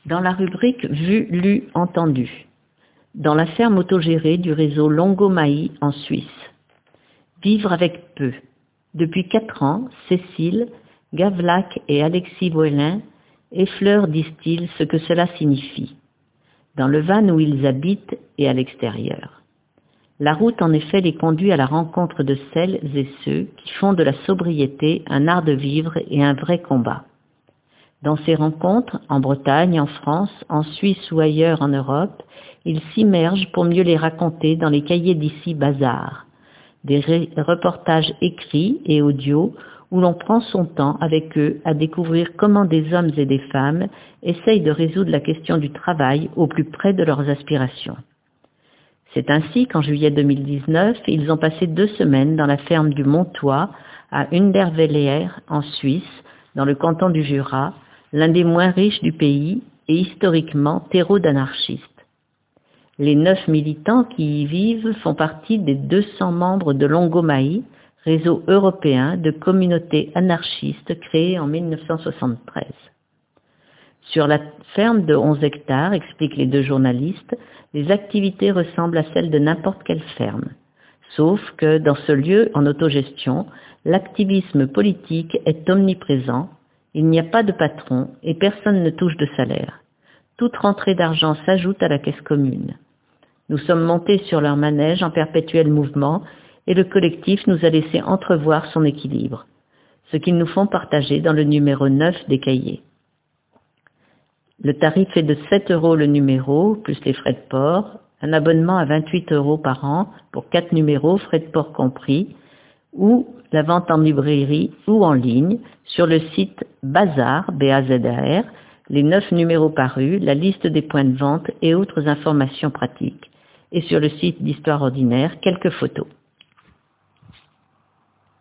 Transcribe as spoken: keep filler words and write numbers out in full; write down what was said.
Dans la rubrique Vu, lu, entendu, dans la ferme autogérée du réseau Longomaï en Suisse. Vivre avec peu. Depuis quatre ans, Cécile, Gavlac et Alexis Boélin effleurent, disent-ils, ce que cela signifie, dans le van où ils habitent et à l'extérieur. La route, en effet, les conduit à la rencontre de celles et ceux qui font de la sobriété un art de vivre et un vrai combat. Dans ces rencontres, en Bretagne, en France, en Suisse ou ailleurs en Europe, ils s'immergent pour mieux les raconter dans les cahiers d'ici Bazar, des reportages écrits et audio où l'on prend son temps avec eux à découvrir comment des hommes et des femmes essayent de résoudre la question du travail au plus près de leurs aspirations. C'est ainsi qu'en juillet deux mille dix-neuf, ils ont passé deux semaines dans la ferme du Montois à Unterwellière en Suisse, dans le canton du Jura, l'un des moins riches du pays et historiquement terreau d'anarchistes. Les neuf militants qui y vivent font partie des deux cents membres de Longomaï, réseau européen de communautés anarchistes créé en mille neuf cent soixante-treize. Sur la ferme de onze hectares, expliquent les deux journalistes, les activités ressemblent à celles de n'importe quelle ferme. Sauf que dans ce lieu en autogestion, l'activisme politique est omniprésent, il n'y a pas de patron et personne ne touche de salaire. Toute rentrée d'argent s'ajoute à la caisse commune. Nous sommes montés sur leur manège en perpétuel mouvement et le collectif nous a laissé entrevoir son équilibre, ce qu'ils nous font partager dans le numéro neuf des cahiers. Le tarif est de sept euros le numéro, plus les frais de port, un abonnement à vingt-huit euros par an pour quatre numéros, frais de port compris, ou la vente en librairie ou en ligne sur le site Bazar, B A Z A R, les neuf numéros parus, la liste des points de vente et autres informations pratiques, et sur le site d'Histoire ordinaire, quelques photos.